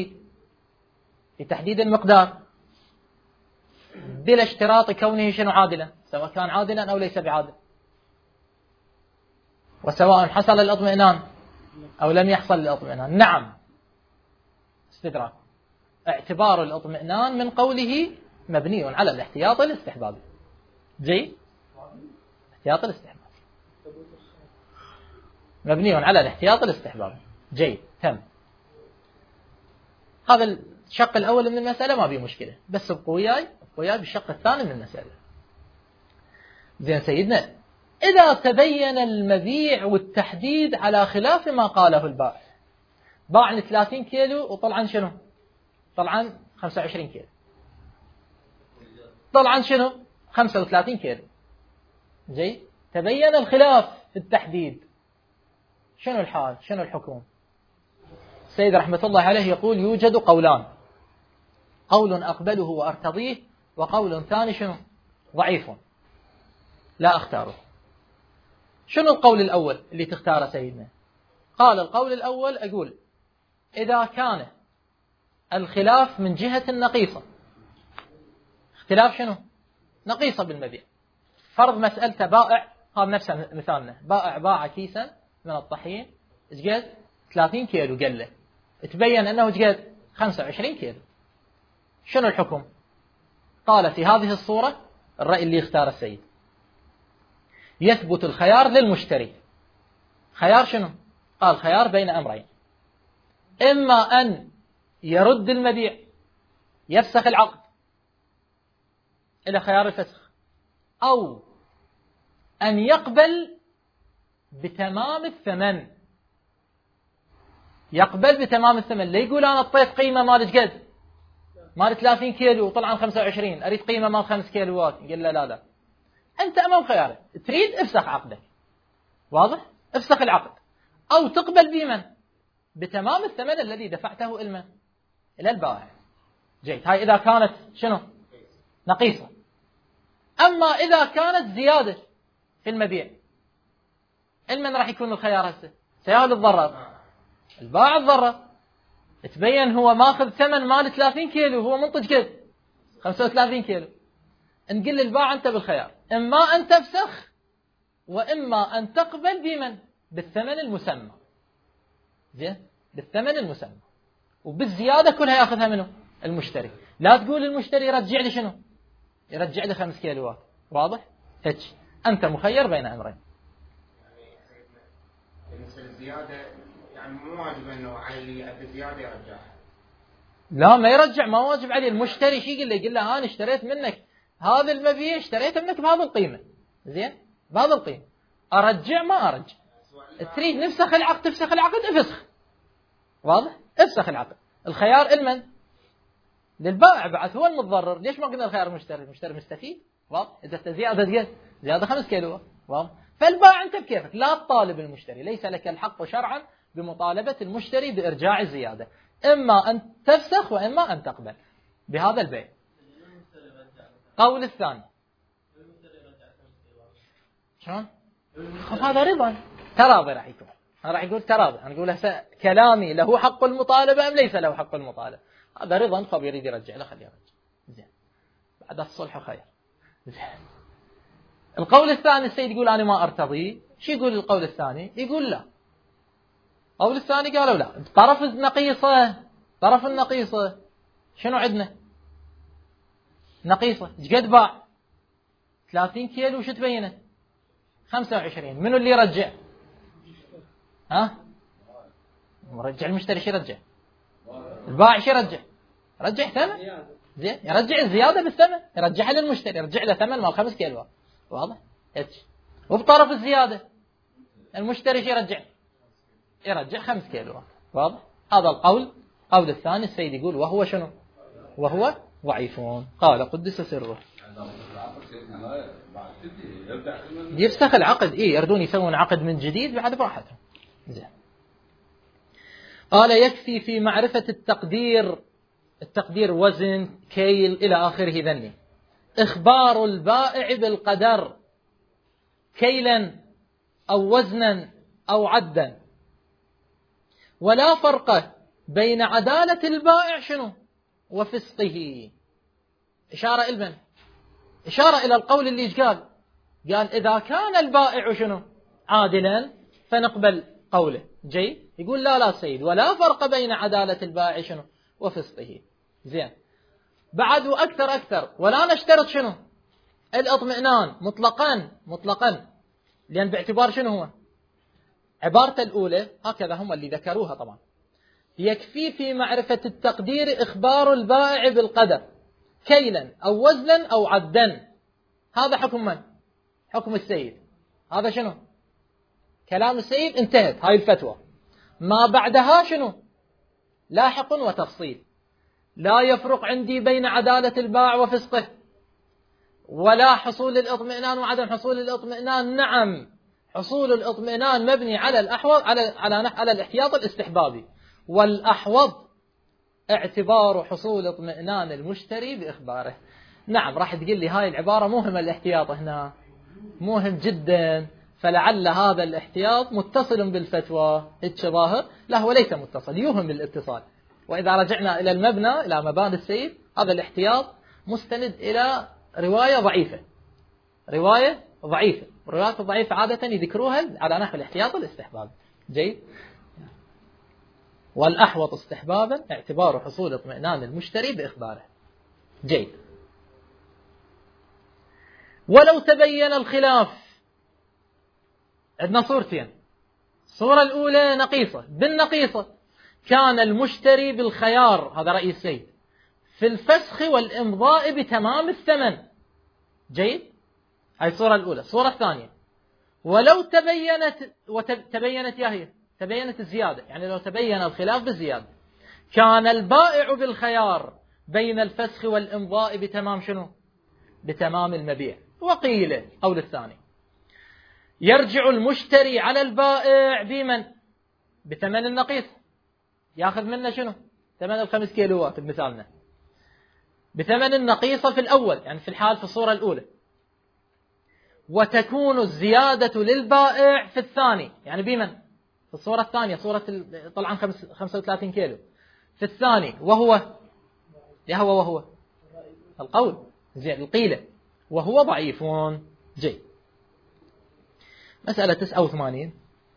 تحديد المقدار بلا اشتراط كونه شنو عادلا، سواء كان عادلا أو ليس بعادل، وسواء حصل الاطمئنان أو لم يحصل الاطمئنان. نعم، استدراك. اعتبار الاطمئنان من قوله مبني على الاحتياط الاستحبابي. جيد؟ احتياط الاستحباب مبني على الاحتياط الاستحبابي. جيد، تم. هذا الشق الأول من المسألة ما فيه مشكلة، بس ابقوا وياي بالشق الثاني من المسألة. زين سيدنا، إذا تبين المبيع والتحديد على خلاف ما قاله البائع، باع 30 كيلو وطلعا شنو؟ طلعا 25 كيلو، طلعا شنو؟ 35 كيلو. جيد؟ تبين الخلاف في التحديد، شنو الحال؟ شنو الحكم؟ السيد رحمة الله عليه يقول يوجد قولان، قول أقبله وأرتضيه، وقول ثاني شنو؟ ضعيف لا أختاره. شنو القول الأول اللي تختاره سيدنا؟ قال القول الأول أقول إذا كان الخلاف من جهة النقيصة، اختلاف شنو؟ نقيصة بالمبيع. فرض مسألة بائع، هذا نفسه مثالنا، بائع باع كيسا من الطحين ايش قد؟ 30 كيلو، قال له تبين أنه ايش قد؟ 25 كيلو. شنو الحكم؟ قال في هذه الصورة الرأي اللي اختار السيد يثبت الخيار للمشتري. خيار شنو؟ قال خيار بين أمرين، إما أن يرد المبيع يفسخ العقد إلى خيار الفسخ، أو أن يقبل بتمام الثمن. يقبل بتمام الثمن، لا يقول أنا اعطيت قيمة مالك قد مال 30 كيلو وطلعا 25، أريد قيمة مال 5 كيلوات. قال لا، أنت أمام خيارك، تريد افسخ عقدك، واضح؟ افسخ العقد، أو تقبل بمن؟ بتمام الثمن الذي دفعته إلى البائع. جيد، هاي إذا كانت شنو؟ نقيصة. أما إذا كانت زيادة في المبيع، المن راح يكون الخيار هسه؟ سياهل الضرر، البائع الضرر. تبين هو ماخذ ثمن مال 30 كيلو، هو منتج قد 35 كيلو. نقول للبائع أنت بالخيار، إما أن تفسخ وإما أن تقبل بمن؟ بالثمن المسمى. زين؟ بالثمن المسمى، وبالزيادة كلها يأخذها منه المشتري. لا تقول المشتري يرجع لي شنو؟ يرجع لي 5 كيلوات. واضح؟ هيك أنت مخير بين أمرين. الزيادة يعني مو واجب انه على اللي يأدي زيادة يرجعها. لا ما يرجع، ما واجب عليه. المشتري شي يقول له انا اشتريت منك هذا المبيع، اشتريته منك بهذه القيمة، زين بهذه القيمة، ارجع ما ارجع. تريد نفسخ العقد تفسخ العقد افسخ، واضح؟ افسخ العقد. الخيار لمن؟ للبائع بعد، هو المتضرر. ليش ما قلنا الخيار المشتري؟ المشتري مستفيد، واضح؟ اذا زيادة زيادة 5 كيلو، واضح؟ فالبائع انت بكيفك، لا تطالب المشتري، ليس لك الحق شرعا بمطالبة المشتري بإرجاع الزيادة، إما أن تفسخ وإما أن تقبل بهذا البيع. قول الثاني شلون؟ هذا رضا تراضي راح يكون، أنا راح يقول تراضي، أنا أقول هسه كلامي له حق المطالبة أم ليس له حق المطالبة؟ هذا رضا، خب يريد يرجع له خليه يرجع، زين بعد الصلح خير، زين. القول الثاني السيد يقول أنا ما أرتضي. شو يقول القول الثاني؟ يقول لا. القول الثاني قالوا لا، طرف النقيصة، طرف النقيصة شنو عندنا؟ نقيصة ايش قد باع؟ 30 كيلو، وش تبينه؟ 25. منو اللي يرجع؟ ها؟ مرجع المشتري. شو يرجع؟ البائع شو يرجع؟ رجع ثمن، زين يرجع الزيادة بالثمن، يرجعها للمشتري، يرجع له ثمن مال 5 كيلو، واضح؟ وبطرف الزيادة المشتري شو يرجع؟ يرجع 5 كيلو، واضح؟ هذا القول. قول الثاني السيد يقول وهو شنو؟ وهو ضعيفون. قال قدس سره. يفسخ العقد، يردون يسوون عقد من جديد بعد براحتهم، زين. قال يكفي في معرفة التقدير وزن كيل إلى آخره ذني إخبار البائع بالقدر كيلا أو وزنا أو عدا، ولا فرق بين عدالة البائع شنو وفسقه. إشارة إلى من؟ إشارة إلى القول اللي قال إذا كان البائع شنو عادلا فنقبل قوله، جيد. يقول لا سيد، ولا فرق بين عدالة البائع شنو وفسقه، زين. بعد وأكثر ولا نشترط شنو الاطمئنان مطلقا، لأن باعتبار شنو هو عبارة الأولى هكذا هم اللي ذكروها طبعا. يكفي في معرفة التقدير إخبار البائع بالقدر كيلا أو وزنا أو عدا. هذا حكم من؟ حكم السيد. هذا شنو كلام السيد، انتهت هاي الفتوى. ما بعدها شنو لاحق وتفصيل. لا يفرق عندي بين عدالة البائع وفسقه، ولا حصول الاطمئنان وعدم حصول الاطمئنان. نعم، حصول الاطمئنان مبني على الأحوض على الاحتياط الاستحبابي، والأحوض اعتبار حصول اطمئنان المشتري بإخباره. نعم، راح تقول لي هاي العبارة مهمة، الاحتياط هنا مهم جدا، فلعل هذا الاحتياط متصل بالفتوى. الظاهر لا، هو ليس متصل، يوهم الاتصال. وإذا رجعنا إلى المبنى، إلى مبادئ السيد، هذا الاحتياط مستند إلى رواية ضعيفة. الروايات الضعيفة عادة يذكروها على نحو الاحتياط الاستحباب، جيد. والأحوط استحبابا اعتبار حصول اطمئنان المشتري بإخباره، جيد. ولو تبين الخلاف، عندنا صورتين. الصورة الأولى نقيصة، بالنقيصة كان المشتري بالخيار، هذا رأي السيد، في الفسخ والإمضاء بتمام الثمن، جيد. هاي الصورة الأولى. الصورة الثانية ولو تبينت الزيادة، يعني لو تبين الخلاف بالزيادة، كان البائع بالخيار بين الفسخ والإمضاء بتمام شنو؟ بتمام المبيع. وقيل قول الثاني يرجع المشتري على البائع بمن؟ بثمن النقيص، ياخذ منه شنو؟ ثمن 5 كيلوات بمثالنا، بثمن النقيصة في الأول، يعني في الصورة الأولى، وتكون الزيادة للبائع في الثاني، يعني بمن؟ في الصورة الثانية، صورة طلعا 35 كيلو في الثاني، وهو القول، زين، القيلة وهو ضعيفون، جيد. مسألة 89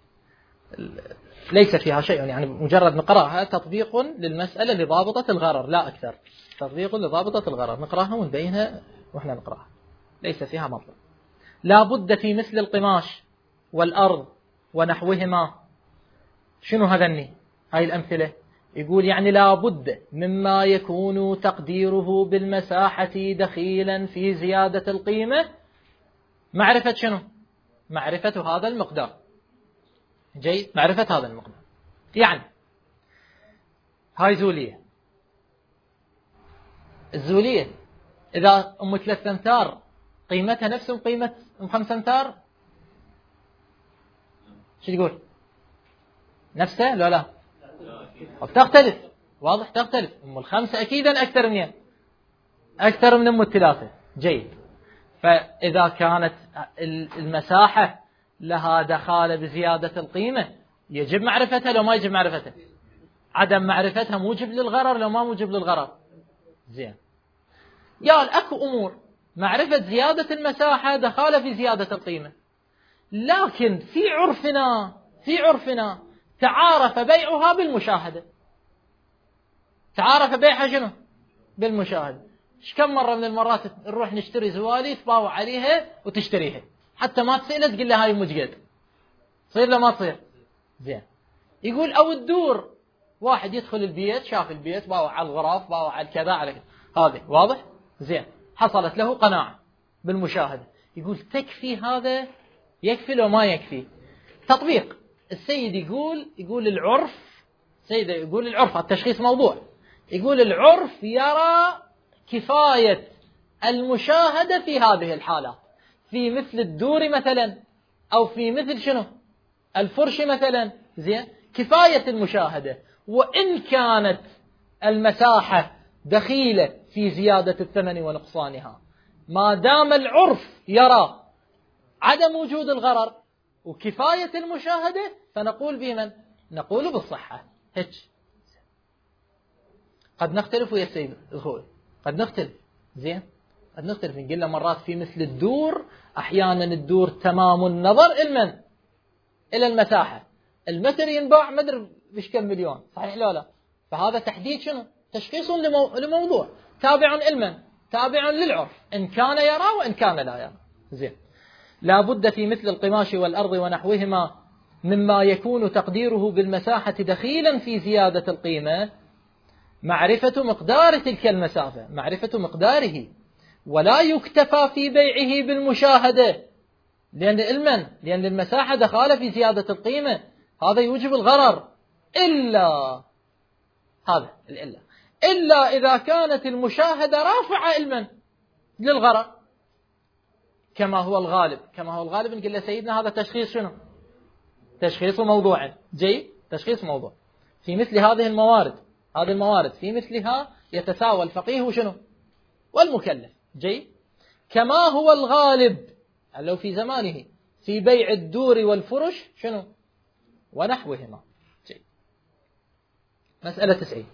ليس فيها شيء، يعني مجرد نقرأها تطبيق للمسألة لضابطة الغرر لا أكثر، تطبيق لضابطة الغرر، نقرأها ونبينها وإحنا نقرأها، ليس فيها مطلب. لا بد في مثل القماش والأرض ونحوهما شنو هذني هاي الأمثلة؟ يقول يعني لا بد مما يكون تقديره بالمساحة دخيلا في زيادة القيمة معرفة شنو؟ معرفة هذا المقدار. جيد، معرفة هذا المقدار. يعني هاي زولية، الزولية إذا 3 أمتار قيمتها نفس قيمة 5 أمتار، شو تقول؟ نفسه لو لا؟ تختلف، واضح تختلف. 5 أكيدا أكثر من 3. جيد، فإذا كانت المساحة لها دخالة بزيادة القيمة يجب معرفتها لو ما يجب معرفتها؟ عدم معرفتها موجب للغرر لو ما موجب للغرر؟ زين، يا أكو أمور معرفة زيادة المساحة دخالة في زيادة القيمة، لكن في عرفنا تعارف بيعها بالمشاهدة. تعارف بيعها شنو؟ بالمشاهدة. كم مرة من المرات نروح نشتري زوالي تباوع عليها وتشتريها حتى ما تسألها تقول لها هاي مجقد، تصير لا ما تصير؟ زين، يقول أو الدور، واحد يدخل البيت شاف البيت باوع على الغرف باوع على كذا على كذا، هذا واضح؟ زين، حصلت له قناعة بالمشاهدة. يقول تكفي هذا؟ يكفي لو ما يكفي؟ تطبيق. السيد يقول العرف، سيدة يقول العرف، التشخيص موضوع، يقول العرف يرى كفاية المشاهدة في هذه الحالات، في مثل الدور مثلا، أو في مثل شنو؟ الفرش مثلا. زين، كفاية المشاهدة، وإن كانت المساحة دخيلة في زيادة الثمن ونقصانها، ما دام العرف يرى عدم وجود الغرر وكفاية المشاهدة فنقول بمن؟ نقول بالصحة. هيك قد نختلف ويا السيد الخوي، قد نختلف. زين، قد نختلف، نقول له مرات في مثل الدور أحيانا الدور تمام النظر إلى المساحة، المتر ينباع مدري بش كم مليون، صحيح لا؟ فهذا تحديد شنو؟ تشخيص لموضوع تابع تابع للعرف، إن كان يرى وإن كان لا يرى. زين، لا بد في مثل القماش والأرض ونحوهما مما يكون تقديره بالمساحة دخيلا في زيادة القيمة معرفة مقدار تلك المسافة، معرفة مقداره، ولا يكتفى في بيعه بالمشاهدة، لأن المساحة دخالة في زيادة القيمة، هذا يوجب الغرر، إلا إذا كانت المشاهدة رافعة علما للغرر كما هو الغالب. نقول له سيدنا هذا تشخيص شنو؟ تشخيص موضوع. جيد، تشخيص موضوع. في مثل هذه الموارد في مثلها يتساوى الفقيه وشنو؟ والمكلف. جيد، كما هو الغالب لو في زمانه في بيع الدور والفرش شنو؟ ونحوهما. جيد، مسألة 90.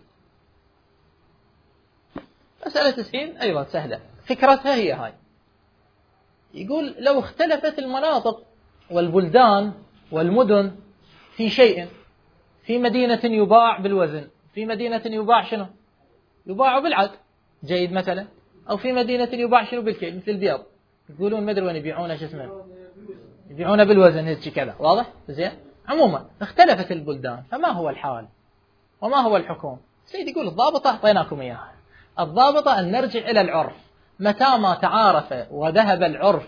مسألة 90 أيضا سهلة، فكرتها هي هاي. يقول لو اختلفت المناطق والبلدان والمدن في شيء، في مدينة يباع بالوزن، في مدينة يباع شنو؟ يباع بالعد. جيد، مثلا، أو في مدينة يباع شنو؟ بالكيل، مثل البيض، يقولون مدري وين يبيعونه، شو اسمه، يبيعونه بالوزن هيك كذا، واضح؟ زين، عموما اختلفت البلدان، فما هو الحال وما هو الحكم؟ سيد يقول الضابطة أعطيناكم إياها. الضابطة أن نرجع إلى العرف، متى ما تعارف وذهب العرف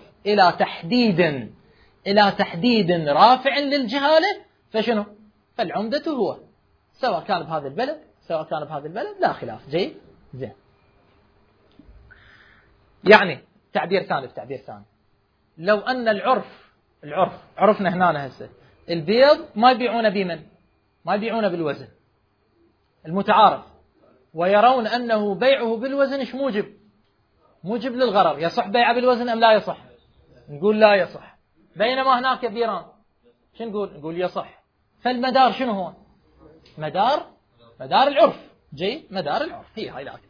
إلى تحديد رافع للجهالة فشنو؟ فالعمدة هو، سواء كان بهذا البلد لا خلاف. جيد، زين. يعني تعبير ثاني، لو أن العرف عرفنا هنا هسه البيض ما يبيعونه بمن؟ ما يبيعونه بالوزن المتعارف، ويرون أنه بيعه بالوزن إيش موجب للغرر، يصح بيعه بالوزن أم لا يصح؟ نقول لا يصح. بينما هناك بيران شو نقول يصح. فالمدار شنو هو؟ مدار العرف. جيد، مدار العرف هي هاي الآية.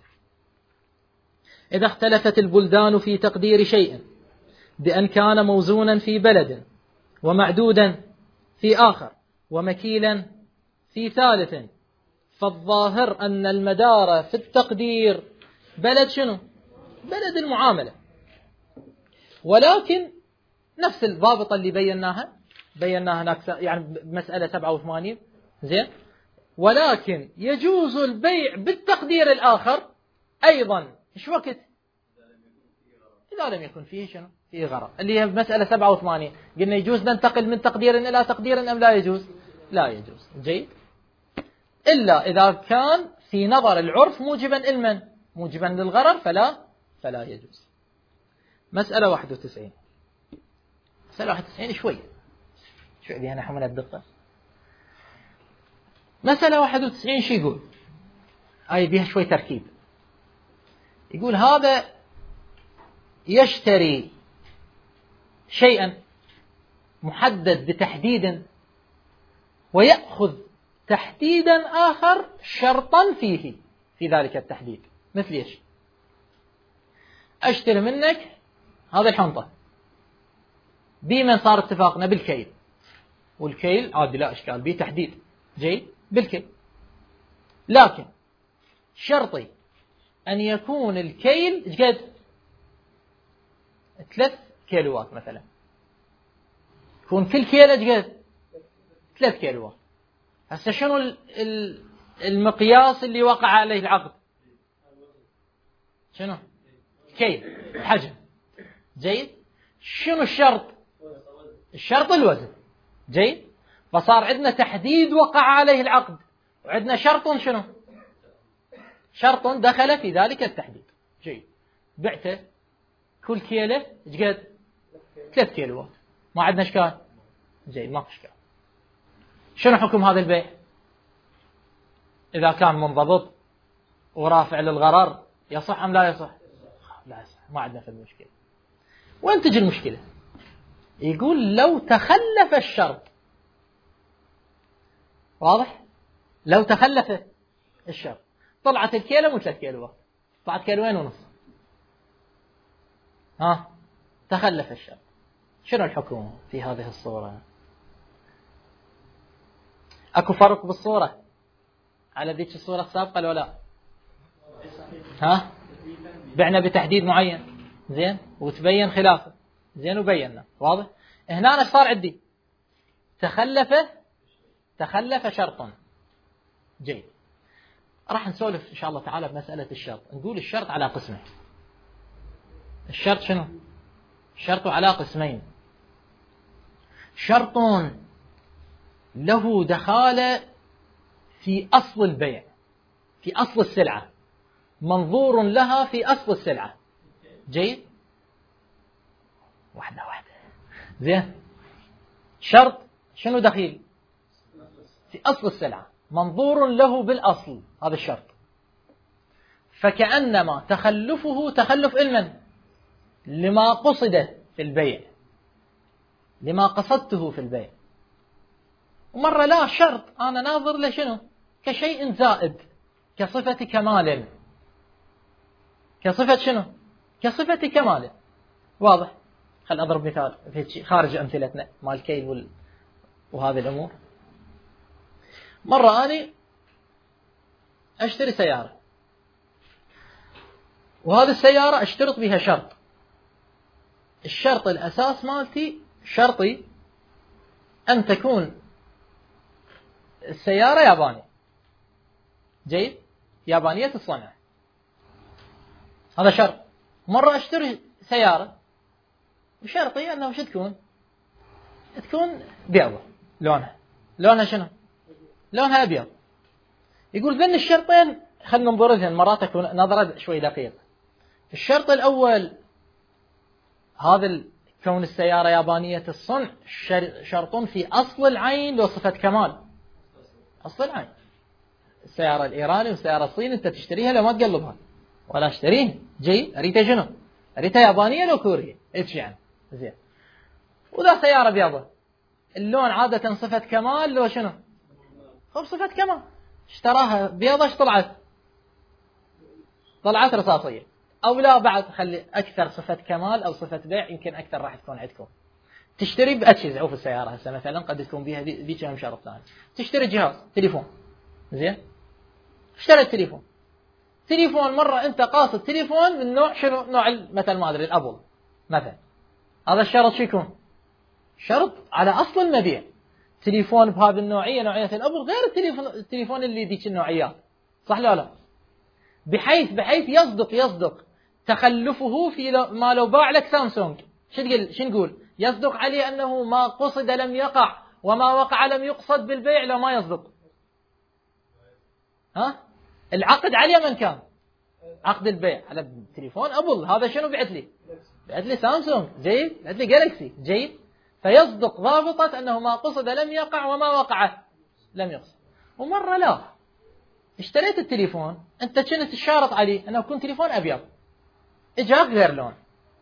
إذا اختلفت البلدان في تقدير شيء بأن كان موزونا في بلد ومعدودا في آخر ومكيلا في ثالث، فالظاهر أن المدار في التقدير بلد شنو؟ بلد المعاملة، ولكن نفس الضابطة اللي بيناها بينا هناك يعني بمسألة 87. زين. ولكن يجوز البيع بالتقدير الآخر أيضا. إيش وقت؟ إذا لم يكن فيه شنو؟ فيه غرر، اللي هي بمسألة 87 قلنا يجوز ننتقل من تقدير إلى تقدير أم لا يجوز؟ لا يجوز. جيد. إلا إذا كان في نظر العرف موجبا لمن؟ موجبا للغرر فلا يجوز. مسألة 91. مسألة 91 شوي بيها نحو من الدقة. مسألة 91 شو يقول؟ هاي بيها شوي تركيب. يقول هذا يشتري شيئا محدد بتحديد ويأخذ تحديدا آخر شرطا فيه في ذلك التحديد. مثل ايش؟ اشتري منك هذا الحنطة بمن صار اتفاقنا بالكيل، والكيل عادي لا اشكال به تحديد. جيد. بالكيل، لكن شرطي ان يكون الكيل ايش قد؟ 3 كيلوات مثلا. يكون كل كيلو ايش قد؟ 3 كيلوات. هسه شنو المقياس اللي وقع عليه العقد؟ شنو؟ كيل، حجم. جيد. شنو الشرط؟ الشرط الوزن. جيد. فصار عندنا تحديد وقع عليه العقد، وعندنا شرط شنو؟ شرط دخل في ذلك التحديد. جيد. بعته كل كيلو ايش قد؟ 3 كيلوات. ما عندنا اشكال. جيد. ما في اشكال. شنو حكم هذا البيع؟ إذا كان منضبط ورافع للغرر يصح أم لا يصح؟ لا يصح. ما عندنا في المشكلة. وين تجي المشكلة؟ يقول لو تخلف الشرط. واضح؟ لو تخلف الشرط، طلعت الكيلو مو 3 كيلوات، طلعت 2.5 كيلو. تخلف الشرط. شنو الحكم في هذه الصورة؟ اكو فرق بالصورة على ذيك الصورة السابقة ولا لا؟ بعنا بتحديد معين. زين. وتبين خلافه. زين. وبينا. واضح. هنا أنا صار عندي تخلف شرطا. جيد. راح نسولف إن شاء الله تعالى بمسألة الشرط. نقول الشرط على قسمين. الشرط شنو؟ الشرط على قسمين. شرط له دخالة في أصل البيع، في أصل السلعة، منظور لها في أصل السلعة. جيد. واحدة. زين. شرط شنو دخيل؟ في أصل السلعة، منظور له بالأصل. هذا الشرط. فكأنما تخلفه تخلف علما لما قصد في البيع، لما قصدته في البيع. ومرة لا، شرط أنا ناظر لشنو؟ كشيء زائد، كصفة كمال. كصفة شنو؟ كصفة كمال. واضح. خل أضرب مثال خارج أمثلتنا مال الكيل وهذه الأمور. مرة أنا أشتري سيارة، وهذه السيارة أشترط بها شرط. الشرط الأساس مالتي شرطي أن تكون السيارة يابانية. جيد. يابانية الصنع. هذا شرط. مرة أشتري سيارة وشرطي أنه شو تكون بيضة. لونها شنو؟ لونها أبيض. يقول بين الشرطين خلنا ننظر لهن مرات تكون نظرة شوي دقيقة. الشرط الأول هذا كون السيارة يابانية الصنع شرط في أصل العين وصفة كمال. أصل العين. السيارة الإيراني والسيارة الصيني أنت تشتريها لو ما تقلبها ولا اشتريها. جيد. أريتها شنو؟ أريتها يابانية لو كورية. إيش يعني؟ زين. وذا سيارة بيضة، اللون عادة صفة كمال لو شنو؟ هو صفة كمال. اشتراها بيضة، ايش طلعت؟ طلعت رصاصية. أو لا بعد خلي أكثر صفة كمال أو صفة بيع، يمكن أكثر راح تكون عندكم. تشتري بأجهزة في السيارة هسه مثلا قد تكون بيها ذيك كم شرط ثاني. تشتري جهاز تليفون. زين. اشتريت تليفون مرة أنت قاصد تليفون من نوع شنو؟ نوع مثلا ما أدري الأبل مثلا. هذا الشرط شو يكون؟ شرط على أصل المبيع. تليفون بهذه النوعية، نوعية الأبل، غير التليفون اللي ذيك النوعيات، صح لا لا؟ بحيث يصدق تخلفه في ما لو باع لك سامسونج، شو نقول؟ يصدق عليه أنه ما قصد لم يقع وما وقع لم يقصد بالبيع، لو ما يصدق. ها؟ العقد عليه من كان؟ عقد البيع على تليفون أبل. هذا شنو بعت لي؟ بعت لي سامسونج، جيد، بعت لي جالكسي، جيد. فيصدق ضابطة أنه ما قصد لم يقع وما وقع لم يقصد. ومرة لا، اشتريت التليفون، أنت كنت الشارط عليه أنه يكون تليفون أبيض، إجاك غير لون،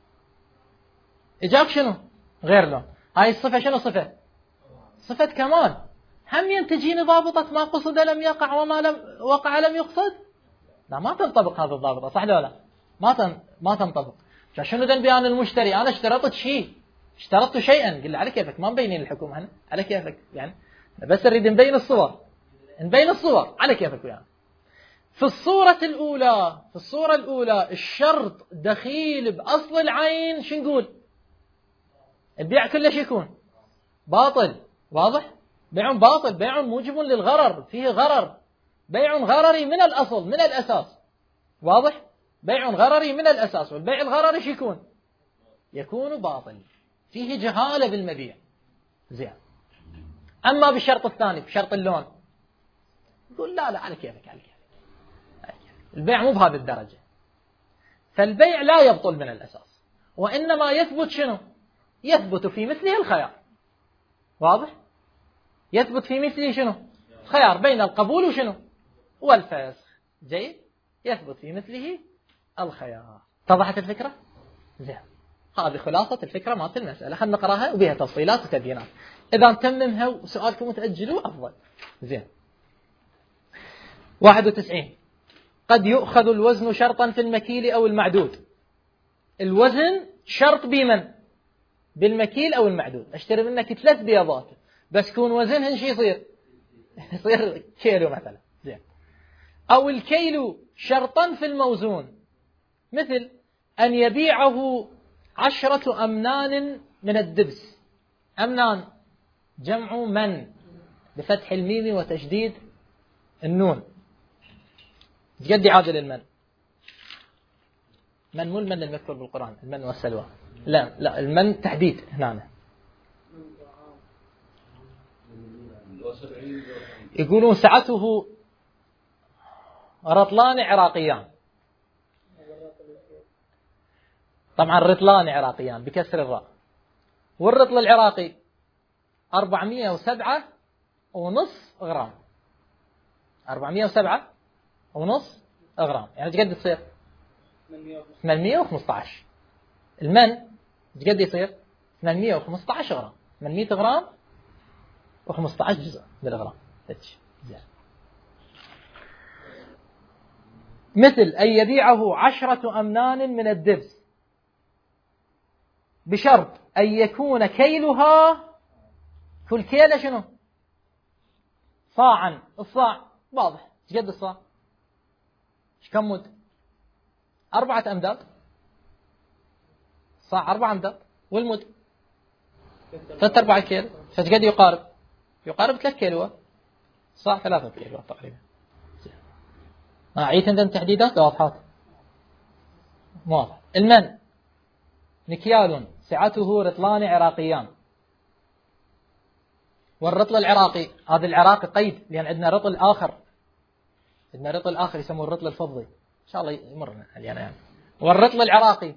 إجاك شنو؟ غير لون. هاي الصفة شنو صفة؟ صفة كمال. هم تجيني ضابطة ما قصد لم يقع وما لم وقع لم يقصد؟ لا، ما تنطبق هذا الضابطة، صح ولا لا؟ ما تنطبق. شنو ذنبي أنا المشتري؟ أنا اشترطت شيء، اشترطت شيئا، قل على كيفك، ما مبينين الحكومة هنا، على كيفك يعني، بس نريد نبين الصور على كيفك يعني. في الصورة الأولى الشرط دخيل بأصل العين، شو نقول؟ البيع كلش يكون باطل، واضح؟ بيع باطل، بيع موجب للغرر، فيه غرر، بيع غرري من الأصل، من الأساس، واضح؟ بيع غرري من الأساس، والبيع الغرري شو يكون باطل، فيه جهالة بالمبيع. زين. أما بالشرط الثاني، بشرط اللون، يقول لا على كيفك، البيع مو بهذه الدرجة. فالبيع لا يبطل من الأساس، وإنما يثبت شنو؟ يثبت في مثله الخيار، واضح؟ يثبت في مثله شنو؟ خيار بين القبول وشنو؟ والفسخ، جيد؟ يثبت في مثله الخيار. اتضحت الفكرة؟ زين. هذه خلاصة الفكرة مالت المسألة، خلنا نقراها وبها تفصيلات وتبيينات. إذا نتممها وسؤالكم تأجلوا أفضل. زين. 91. قد يؤخذ الوزن شرطا في المكيل أو المعدود. الوزن شرط بمن؟ بالمكيل أو المعدود. أشتري منك 3 بيضات، بس كون وزنهن شي يصير كيلو مثلا. زين. أو الكيل شرطا في الموزون، مثل أن يبيعه 10 أمنان من الدبس. أمنان جمع من، بفتح الميم وتشديد النون. قد يعادل المن؟ من مو المن المذكور بالقرآن، المن والسلوى، لا المن تحديد هنا. يقولون سعته رطلان عراقيان. طبعا رطلان عراقيان بكسر الراء، والرطل العراقي 407.5 غرام. 407.5 غرام، يعني قد تصير 815. المن قد يصير 815 غرام، 800 غرام و15 جزء بالغرام. مثل أن يبيعه 10 أمنان من الدبس، بشرط أن يكون كيلها، كل كيلة شنو؟ صاعا. الصاع واضح، قد الصاع؟ كم مد؟ 4 أمداد. صاع 4 أمداد، والمد 3/4 كيلو، فقد يقارب 3 كيلو، صاع 3 كيلو تقريبا. عيت عندنا تحديدات واضحات؟ واضح. المن مكيال سعته رطلان عراقيان. والرطل العراقي، هذا العراقي قيد، لأن عندنا رطل آخر، يسموه الرطل الفضي، إن شاء الله يمرنا يعني. والرطل العراقي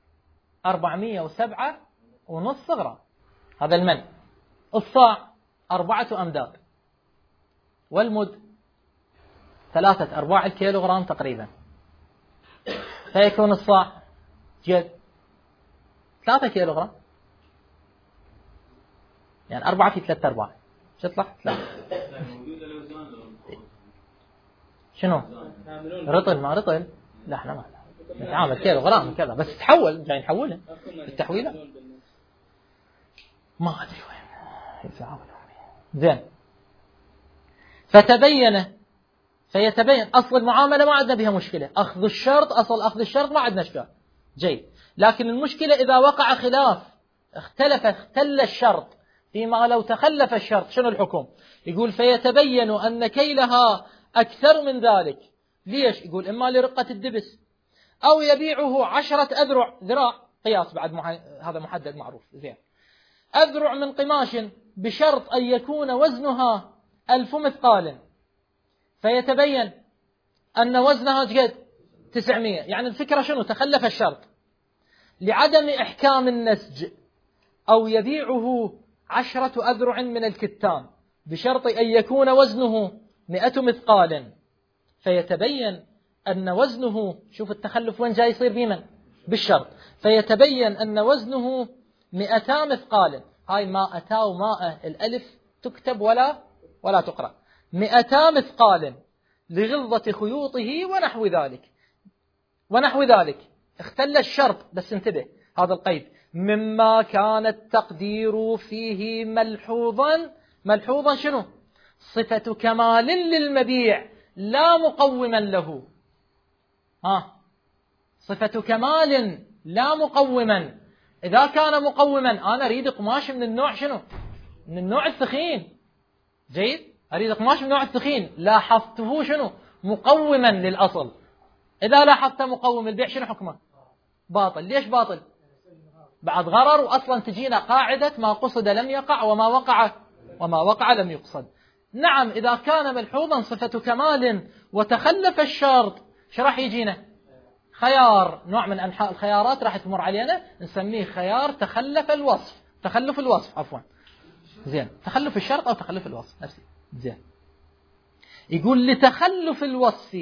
407.5 غرام، هذا المن. الصاع 4 أمداد، والمد 3/4 الكيلوغرام تقريبا، فيكون الصاع جد 3 كيلوغرام، يعني 4 في 3/4 شو يطلع؟ 3. شنو؟ رطل ما رطل؟ لا احنا ما نتعامل كيلوغرام كذا، بس تحول، جاي نحولها التحويلات، ما ادري وين يتعامل. زين. فيتبين أصل المعاملة ما عندنا بها مشكلة، أخذ الشرط، أصل أخذ الشرط ما عندنا إشكال، جيد. لكن المشكلة إذا وقع خلاف اختل الشرط فيما لو تخلف الشرط شنو الحكم؟ يقول فيتبين أن كيلها أكثر من ذلك. ليش؟ يقول إما لرقة الدبس أو يبيعه 10 أذرع، ذراع قياس بعد هذا محدد معروف زين، أذرع من قماش بشرط أن يكون وزنها 1000 مثقال، فيتبين أن وزنها قد 900، يعني الفكرة شنو؟ تخلف الشرط لعدم إحكام النسج. أو يبيعه 10 أذرع من الكتان بشرط أن يكون وزنه 100 مثقال، فيتبين أن وزنه، شوف التخلف وين جاي يصير بمن؟ بالشرط، فيتبين أن وزنه 200 مثقال. هاي ما أتى وماء الألف تكتب ولا تقرأ. 200 مثقال لغلظة خيوطه ونحو ذلك. اختل الشرط، بس انتبه هذا القيد، مما كان التقدير فيه ملحوظا شنو؟ صفة كمال للمبيع لا مقوما له. صفة كمال لا مقوما. إذا كان مقوما أنا أريد قماش من النوع شنو؟ من النوع الثخين. جيد، أريد قماش من النوع الثخين، لاحظته شنو؟ مقوما للأصل. إذا لاحظت مقوم البيع شنو حكمه؟ باطل. ليش باطل؟ بعد غرر، وأصلا تجينا قاعدة ما قصد لم يقع وما وقع لم يقصد. نعم، إذا كان ملحوظا صفة كمال وتخلف الشرط شو راح يجينا؟ خيار، نوع من أنحاء الخيارات راح تمر علينا نسميه خيار تخلف الوصف عفوا. زين، تخلف الشرط أو تخلف الوصف نفسي. زين، يقول لتخلف الوصف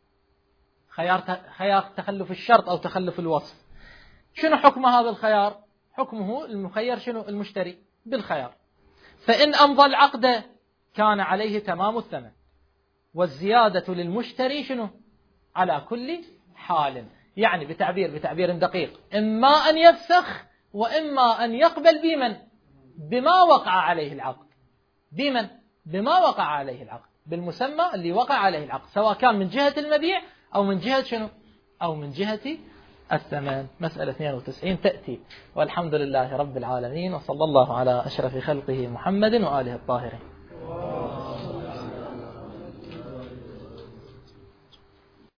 خيار تخلف الشرط أو تخلف الوصف. شنو حكم هذا الخيار؟ حكمه المخير شنو؟ المشتري بالخيار. فإن أمضى العقد كان عليه تمام الثمن، والزيادة للمشتري شنو؟ على كل حال. يعني بتعبير دقيق، إما أن يفسخ وإما أن يقبل بما وقع عليه العقد. بما وقع عليه العقد، بالمسمى اللي وقع عليه العقد، سواء كان من جهة المبيع أو من جهة شنو؟ أو من جهة الثمن. مسألة 92 تأتي. والحمد لله رب العالمين، وصلى الله على أشرف خلقه محمد وآله الطاهرين.